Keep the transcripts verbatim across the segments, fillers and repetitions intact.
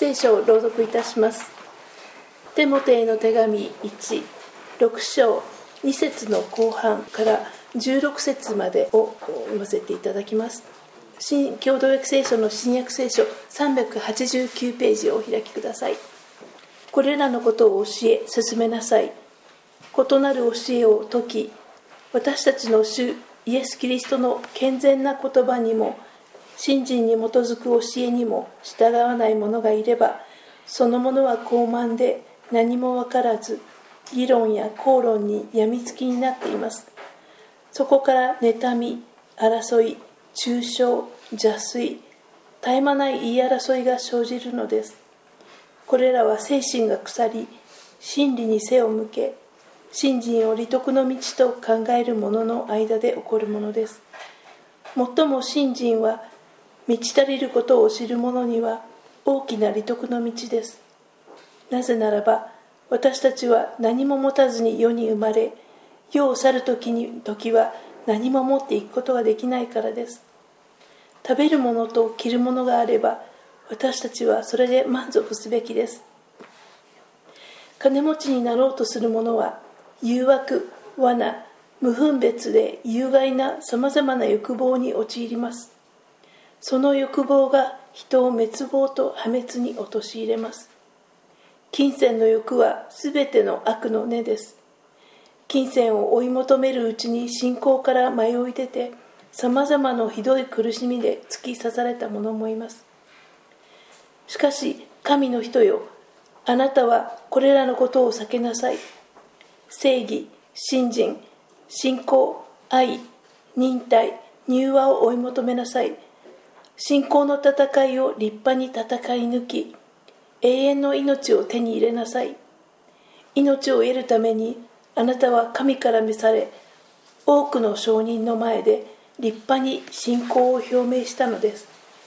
聖書を朗読いたします。テモテへの手紙いち、ろく章に節の後半からじゅうろく節までを読ませていただきます。新共同訳聖書の新約聖書さんびゃくはちじゅうきゅうページをお開きください。これらのことを教え進めなさい。異なる教えを説き、私たちの主イエス・キリストの健全な言葉にも信心に基づく教えにも従わない者がいれば、その者は傲慢で何も分からず、議論や口論にやみつきになっています。そこから妬み、争い、中傷、邪推、絶え間ない言い争いが生じるのです。これらは精神が腐り、真理に背を向け、信心を利得の道と考える者の間で起こるものです。もっとも信心は満ち足りることを知る者には大きな利得の道です。なぜならば、私たちは何も持たずに世に生まれ、世を去る時に時は何も持っていくことができないからです。食べるものと着るものがあれば、私たちはそれで満足すべきです。金持ちになろうとする者は、誘惑、罠、無分別で有害なさまざまな欲望に陥ります。その欲望が人を滅亡と破滅に陥れます。金銭の欲はすべての悪の根です。金銭を追い求めるうちに信仰から迷い出て、さまざまなひどい苦しみで突き刺された者もいます。しかし神の人よ、あなたはこれらのことを避けなさい。正義、信心、信仰、愛、忍耐、柔和を追い求めなさい。信仰の戦いを立派に戦い抜き、永遠の命を手に入れなさい。命を得るためにあなたは神から召され、多くの証人の前で立派に信仰を表明したのです。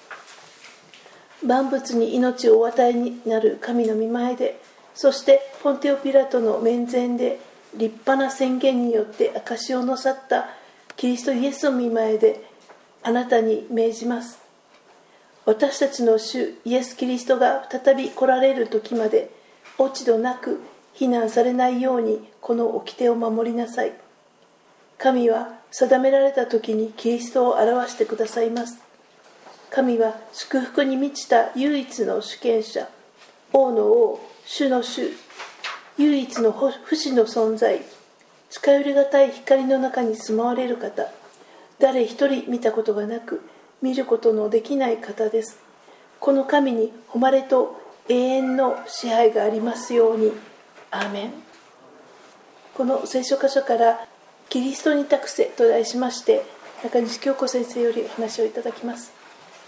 万物に命をお与えになる神の御前で、そしてポンテオピラトの面前で立派な宣言によって証しをなさったキリストイエスの御前であなたに命じます。私たちの主イエス・キリストが再び来られる時まで落ち度なく非難されないようにこの掟を守りなさい。神は定められた時にキリストを表してくださいます。神は祝福に満ちた唯一の主権者、王の王、主の主、唯一の不死の存在、近寄りがたい光の中に住まわれる方、誰一人見たことがなく見ることのできない方です。この神に誉れと永遠の支配がありますように。アーメン。この聖書箇所からキリストに託せと題しまして、中西京子先生よりお話をいただきます。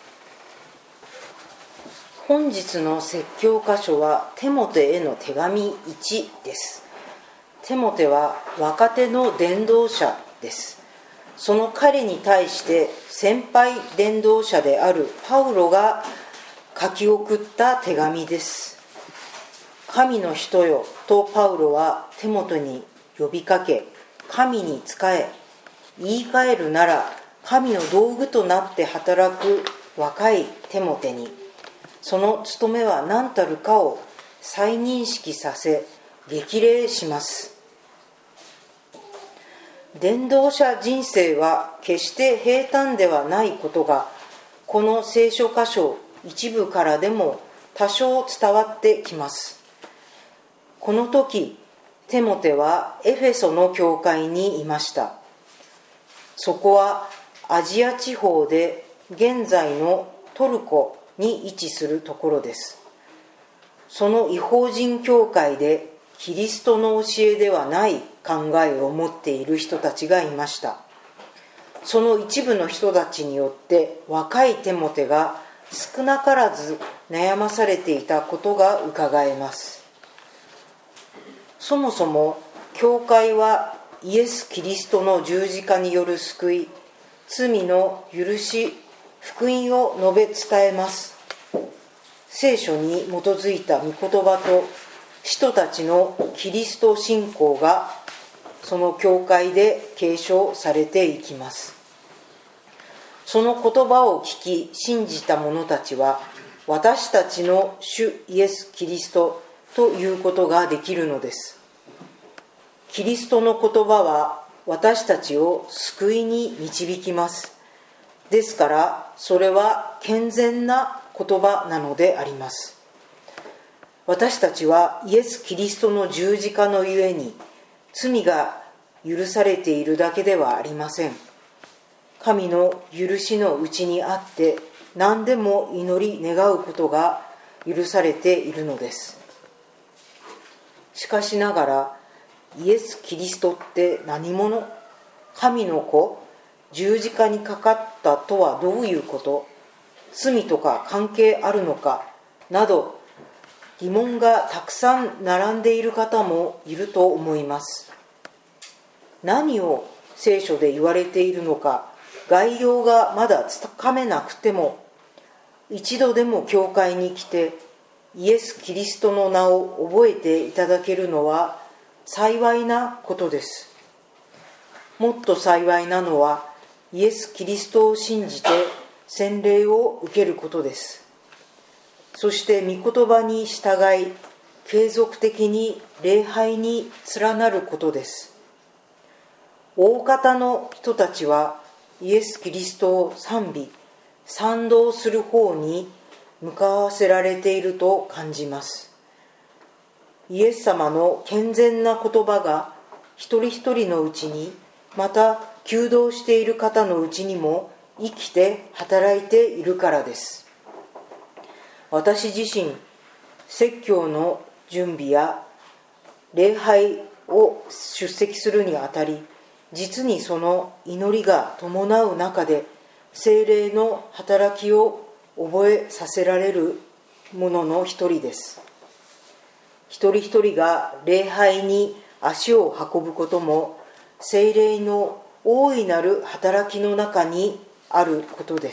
本日の説教箇所はテモテへの手紙いちです。テモテは若手の伝道者です。その彼に対して先輩伝道者であるパウロが書き送った手紙です。神の人よとパウロはテモテに呼びかけ、神に仕え、言い換えるなら神の道具となって働く若いテモテに、その務めは何たるかを再認識させ、激励します。伝道者人生は決して平坦ではないことが、この聖書箇所一部からでも多少伝わってきます。この時、テモテはエフェソの教会にいました。そこはアジア地方で現在のトルコに位置するところです。その異邦人教会でキリストの教えではない考えを持っている人たちがいました。その一部の人たちによって若いテモテが少なからず悩まされていたことがうかがえます。そもそも教会はイエス・キリストの十字架による救い、罪の許し、福音を述べ伝えます。聖書に基づいた御言葉と使徒たちのキリスト信仰がその教会で継承されていきます。その言葉を聞き信じた者たちは私たちの主イエス・キリストということができるのです。キリストの言葉は私たちを救いに導きます。ですからそれは健全な言葉なのであります。私たちはイエス・キリストの十字架のゆえに罪が許されているだけではありません。神の許しのうちにあって何でも祈り願うことが許されているのです。しかしながらイエス・キリストって何者？神の子？十字架にかかったとはどういうこと？罪とか関係あるのか？など疑問がたくさん並んでいる方もいると思います。何を聖書で言われているのか概要がまだつかめなくても、一度でも教会に来てイエス・キリストの名を覚えていただけるのは幸いなことです。もっと幸いなのはイエス・キリストを信じて洗礼を受けることです。そして御言葉に従い継続的に礼拝に連なることです。大方の人たちはイエス・キリストを賛美賛同する方に向かわせられていると感じます。イエス様の健全な言葉が一人一人のうちに、また求道している方のうちにも生きて働いているからです。私自身、説教の準備や礼拝を出席するにあたり、実にその祈りが伴う中で聖霊の働きを覚えさせられるものの一人です。一人一人が礼拝に足を運ぶことも聖霊の大いなる働きの中にあることです。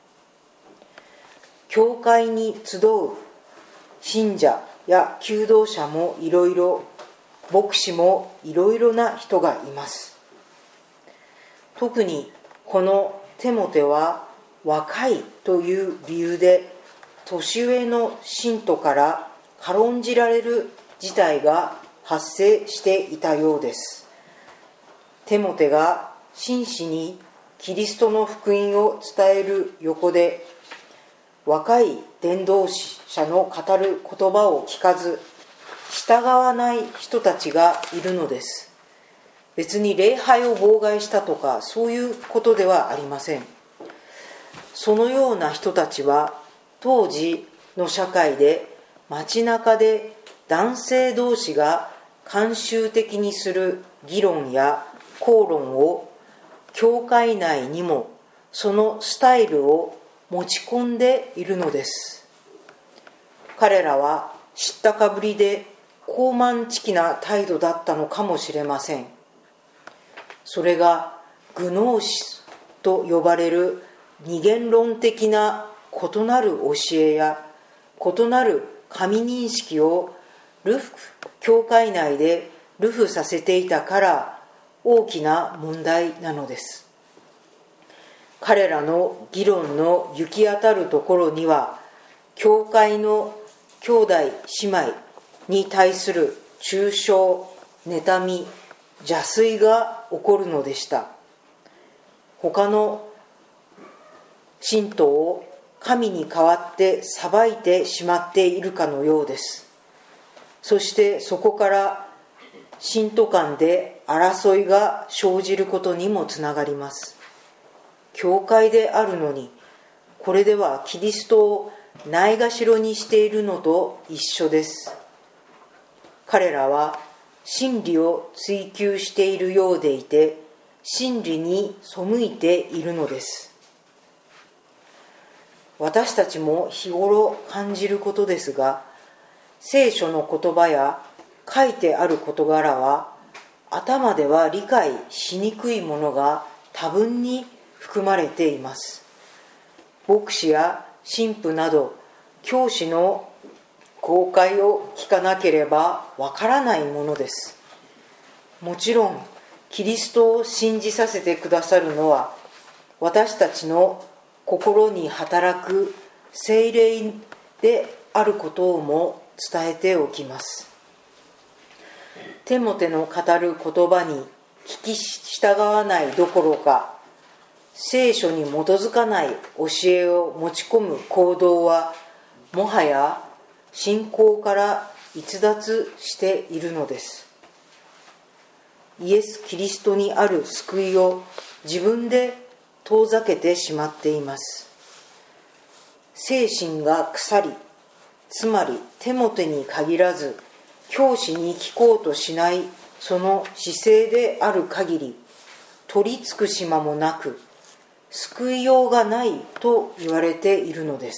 教会に集う信者や求道者もいろいろ、牧師もいろいろな人がいます。特にこのテモテは若いという理由で年上の信徒から軽んじられる事態が発生していたようです。テモテが真摯にキリストの福音を伝える横で、若い伝道者の語る言葉を聞かず従わない人たちがいるのです。別に礼拝を妨害したとかそういうことではありません。そのような人たちは当時の社会で街中で男性同士が慣習的にする議論や口論を教会内にもそのスタイルを持ち込んでいるのです。彼らは知ったかぶりで高慢ちきな態度だったのかもしれません。それがグノーシスと呼ばれる二元論的な異なる教えや異なる神認識をルフ教会内で流布させていたから大きな問題なのです。彼らの議論の行き当たるところには教会の兄弟姉妹に対する中傷、妬み、邪推が起こるのでした。他の信徒を神に代わって裁いてしまっているかのようです。そしてそこから信徒間で争いが生じることにもつながります。教会であるのに、これではキリストをないがしろにしているのと一緒です。彼らは真理を追求しているようでいて、真理に背いているのです。私たちも日頃感じることですが、聖書の言葉や書いてある事柄は頭では理解しにくいものが多分に含まれています。牧師や神父など教師の公開を聞かなければわからないものです。もちろんキリストを信じさせてくださるのは私たちの心に働く聖霊であることをも伝えておきます。テモテの語る言葉に聞き従わないどころか、聖書に基づかない教えを持ち込む行動はもはや信仰から逸脱しているのです。イエス・キリストにある救いを自分で遠ざけてしまっています。精神が腐り、つまりテモテに限らず教師に聞こうとしないその姿勢である限り、取り尽くし間もなく救いようがないと言われているのです。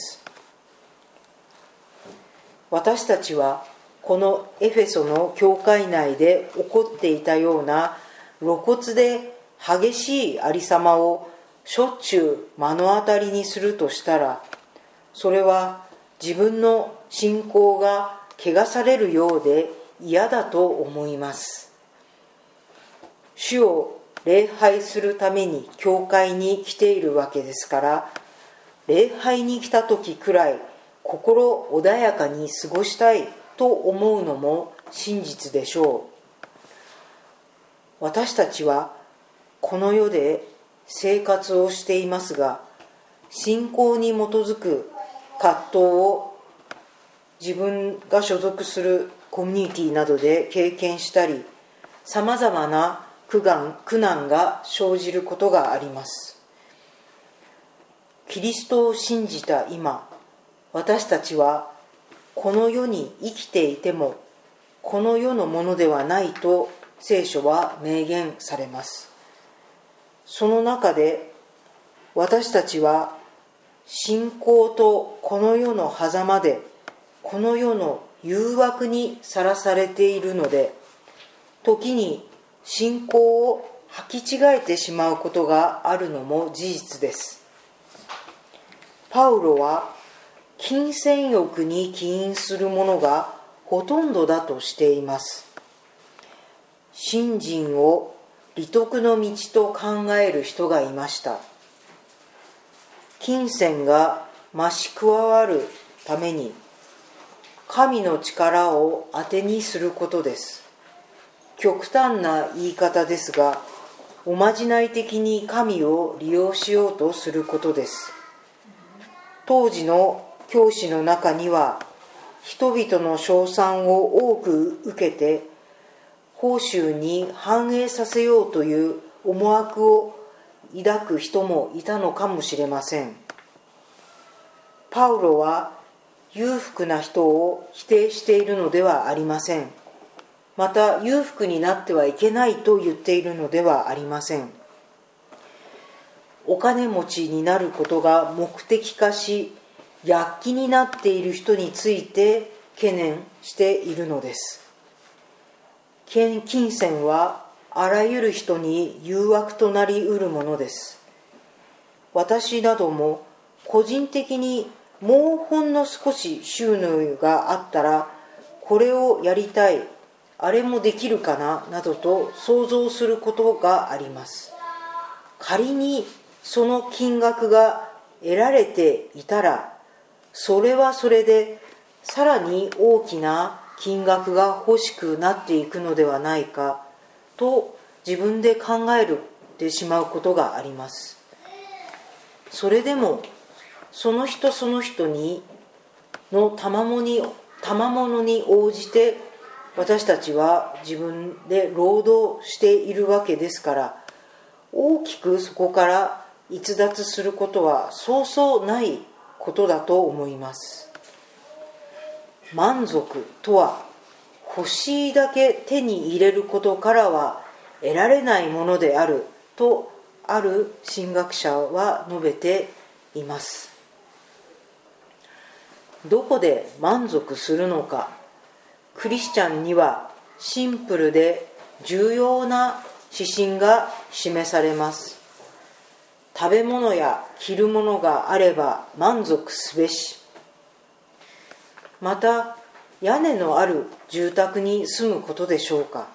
私たちはこのエフェソの教会内で起こっていたような露骨で激しいありさまをしょっちゅう目の当たりにするとしたら、それは自分の信仰が汚されるようで嫌だと思います。主を礼拝するために教会に来ているわけですから、礼拝に来た時くらい心穏やかに過ごしたいと思うのも真実でしょう。私たちはこの世で生活をしていますが、信仰に基づく葛藤を自分が所属するコミュニティなどで経験したり、さまざまな苦難、苦難が生じることがあります。キリストを信じた今、私たちはこの世に生きていてもこの世のものではないと聖書は明言されます。その中で私たちは信仰とこの世の狭間でこの世の誘惑にさらされているので、時に信仰を履き違えてしまうことがあるのも事実です。パウロは金銭欲に起因するものがほとんどだとしています。信心を利得の道と考える人がいました。金銭が増し加わるために神の力を当てにすることです。極端な言い方ですが、おまじない的に神を利用しようとすることです。当時の教師の中には、人々の称賛を多く受けて報酬に反映させようという思惑を抱く人もいたのかもしれません。パウロは裕福な人を否定しているのではありません。また裕福になってはいけないと言っているのではありません。お金持ちになることが目的化し、躍起になっている人について懸念しているのです。金銭はあらゆる人に誘惑となりうるものです。私なども個人的にもうほんの少し収入があったら、これをやりたい、あれもできるかななどと想像することがあります。仮にその金額が得られていたら、それはそれでさらに大きな金額が欲しくなっていくのではないかと自分で考えてしまうことがあります。それでもその人その人にの賜物に賜物に応じて私たちは自分で労働しているわけですから、大きくそこから逸脱することはそうそうないことだと思います。満足とは欲しいだけ手に入れることからは得られないものであるとある神学者は述べています。どこで満足するのか、クリスチャンにはシンプルで重要な指針が示されます。食べ物や着るものがあれば満足すべし。また屋根のある住宅に住むことでしょうか。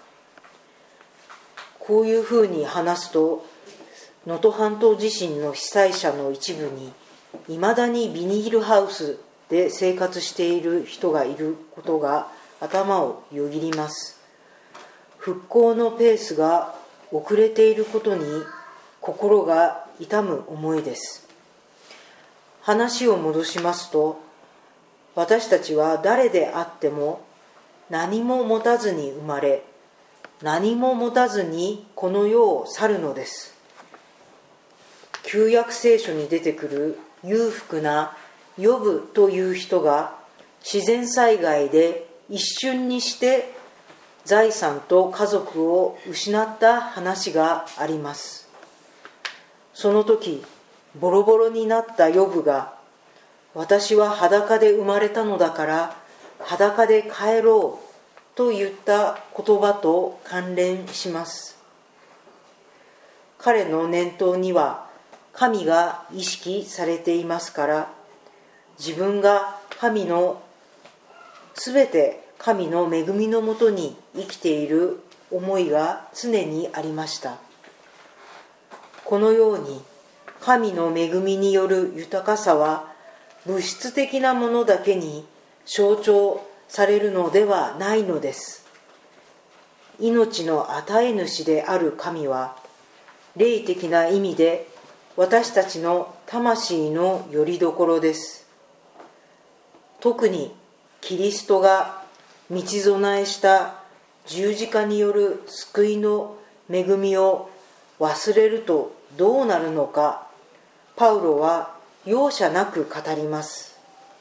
こういうふうに話すと、能登半島地震の被災者の一部にいまだにビニールハウスで生活している人がいることが頭をよぎります。復興のペースが遅れていることに心が痛む思いです。話を戻しますと、私たちは誰であっても何も持たずに生まれ、何も持たずにこの世を去るのです。旧約聖書に出てくる裕福なヨブという人が自然災害で一瞬にして財産と家族を失った話があります。その時ボロボロになったヨブが、私は裸で生まれたのだから裸で帰ろうと言った言葉と関連します。彼の念頭には神が意識されていますから、自分が神のすべて神の恵みのもとに生きている思いが常にありました。このように神の恵みによる豊かさは物質的なものだけに象徴されるのではないのです。命の与え主である神は霊的な意味で私たちの魂の拠り所です。特にキリストが道備えした十字架による救いの恵みを忘れるとどうなるのか、パウロは容赦なく語ります。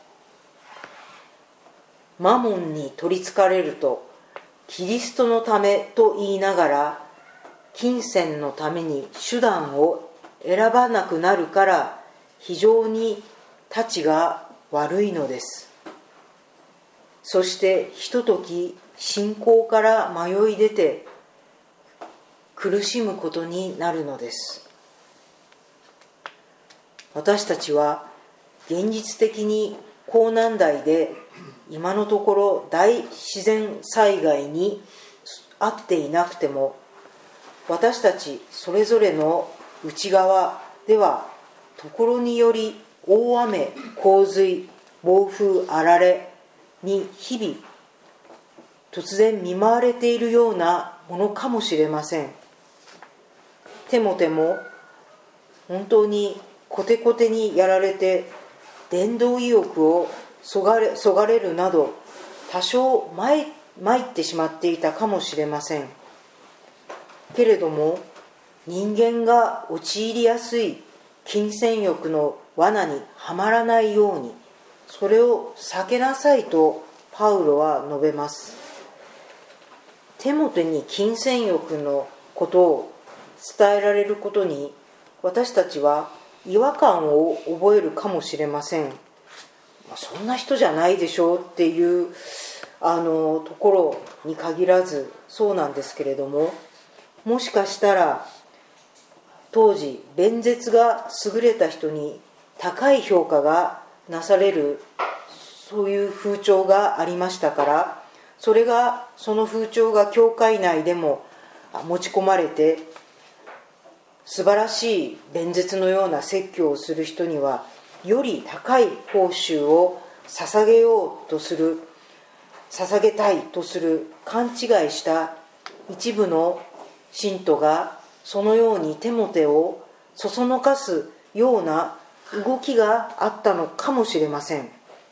マモンに取りつかれるとキリストのためと言いながら、金銭のために手段を選ばなくなるから非常にたちが悪いのです。そしてひととき信仰から迷い出て苦しむことになるのです。私たちは現実的に高難題で今のところ大自然災害に遭っていなくても、私たちそれぞれの内側ではところにより大雨、洪水、暴風、あられに日々突然見舞われているようなものかもしれません。テモテも本当にコテコテにやられて伝道意欲をそがれ、そがれるなど多少参ってしまっていたかもしれません。けれども人間が陥りやすい金銭欲の罠にはまらないように、それを避けなさいとパウロは述べます。テモテに金銭欲のことを伝えられることに私たちは違和感を覚えるかもしれません。そんな人じゃないでしょうっていうあのところに限らずそうなんですけれども、もしかしたら当時弁舌が優れた人に高い評価がなされる、そういう風潮がありましたから、それがその風潮が教会内でも持ち込まれて、素晴らしい弁舌のような説教をする人にはより高い報酬を捧げようとする、捧げたいとする勘違いした一部の信徒がそのようにテモテをそそのかすような動きがあったのかもしれません。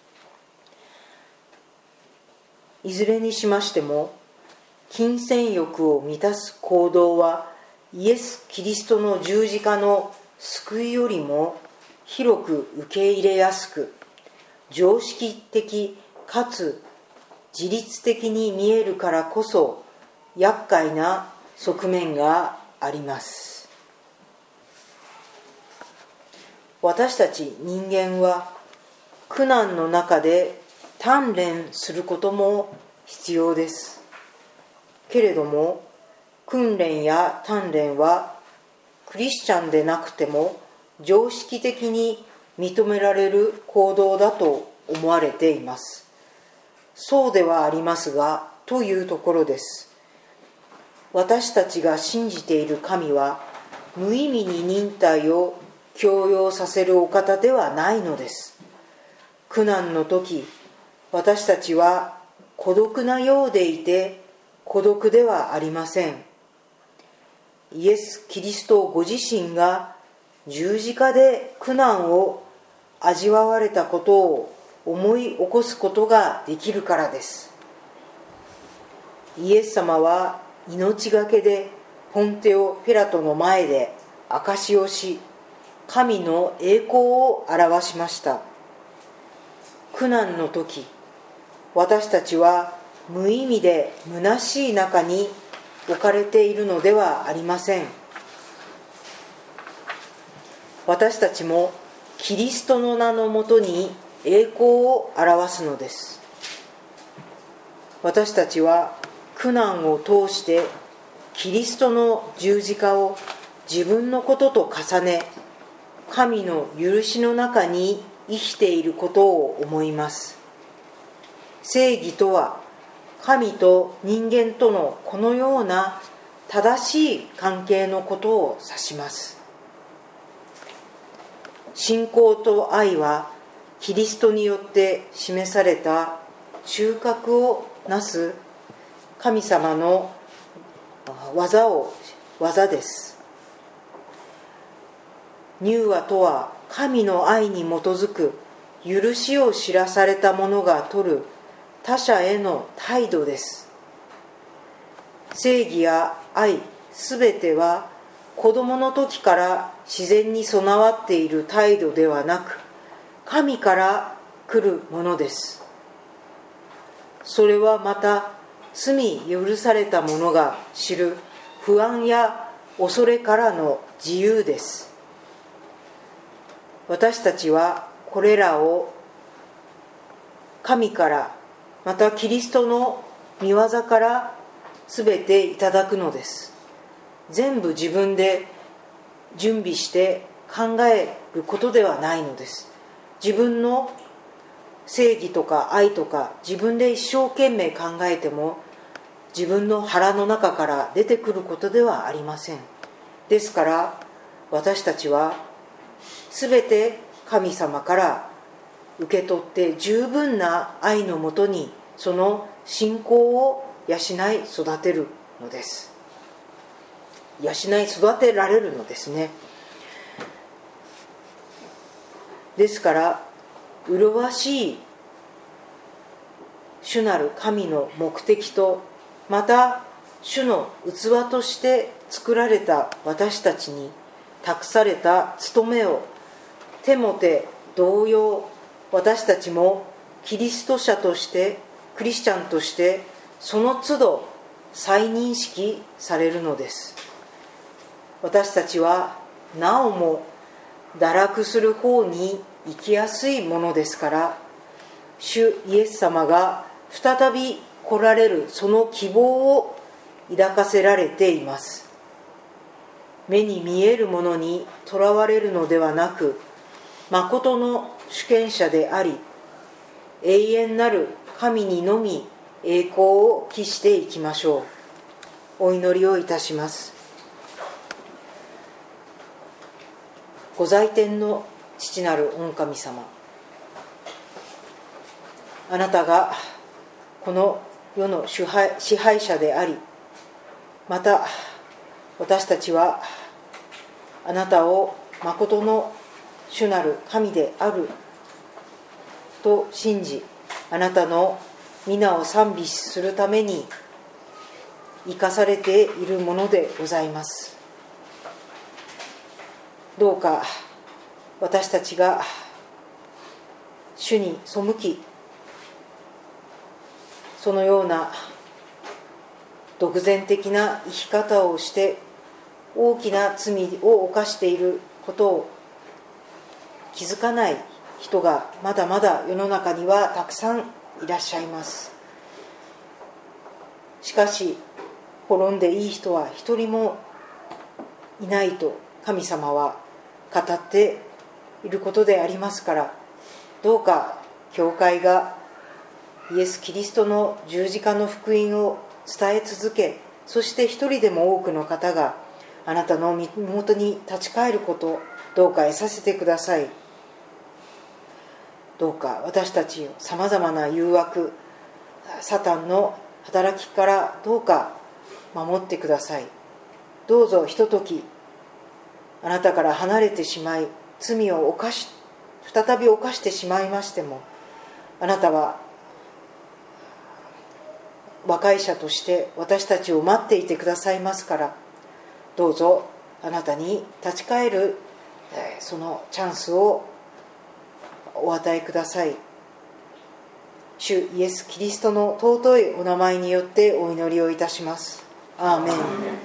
いずれにしましても金銭欲を満たす行動はイエス・キリストの十字架の救いよりも広く受け入れやすく、常識的かつ自律的に見えるからこそ厄介な側面があります。私たち人間は苦難の中で鍛錬することも必要です。けれども訓練や鍛錬はクリスチャンでなくても常識的に認められる行動だと思われています。そうではありますがというところです。私たちが信じている神は無意味に忍耐を強要させるお方ではないのです。苦難の時、私たちは孤独なようでいて孤独ではありません。イエス・キリストご自身が十字架で苦難を味わわれたことを思い起こすことができるからです。イエス様は命がけでポンテオ・ピラトの前で証しをし、神の栄光を表しました。苦難の時、私たちは無意味で虚しい中に置かれているのではありません。私たちもキリストの名のもとに栄光を表すのです。私たちは苦難を通してキリストの十字架を自分のことと重ね、神の許しの中に生きていることを思います。正義とは神と人間とのこのような正しい関係のことを指します。信仰と愛はキリストによって示された中核をなす神様の技を技です。柔和とは神の愛に基づく許しを知らされた者が取る他者への態度です。正義や愛すべては子供の時から自然に備わっている態度ではなく、神から来るものです。それはまた罪許された者が知る不安や恐れからの自由です。私たちはこれらを神から、またキリストの御業から全ていただくのです。全部自分で準備して考えることではないのです。自分の正義とか愛とか自分で一生懸命考えても自分の腹の中から出てくることではありません。ですから私たちはすべて神様から受け取って十分な愛のもとにその信仰を養い育てるのです。養い育てられるのですね。ですから麗しい主なる神の目的と、また主の器として作られた私たちに託された務めをテモテ同様、私たちもキリスト者としてクリスチャンとしてその都度再認識されるのです。私たちはなおも堕落する方に生きやすいものですから、主イエス様が再び来られるその希望を抱かせられています。目に見えるものにとらわれるのではなく、誠の主権者であり永遠なる神にのみ栄光を期していきましょう。お祈りをいたします。ご在天の父なる御神様、あなたがこの世の支配、支配者であり、また私たちはあなたを誠の主なる神であると信じ、あなたの皆を賛美するために生かされているものでございます。どうか私たちが主に背き、そのような独善的な生き方をして大きな罪を犯していることを気づかない人がまだまだ世の中にはたくさんいらっしゃいます。しかし滅んでいい人は一人もいないと神様は語っていることでありますから、どうか教会がイエス・キリストの十字架の福音を伝え続け、そして一人でも多くの方があなたの身元に立ち返ること、 どうか得させてください。どうか私たちをさまざまな誘惑、サタンの働きからどうか守ってください。どうぞひとときあなたから離れてしまい、罪を犯し再び犯してしまいましても、あなたは和解者として私たちを待っていてくださいますから、どうぞあなたに立ち返るそのチャンスをお与えください。主イエス・キリストの尊いお名前によってお祈りをいたします。アーメン。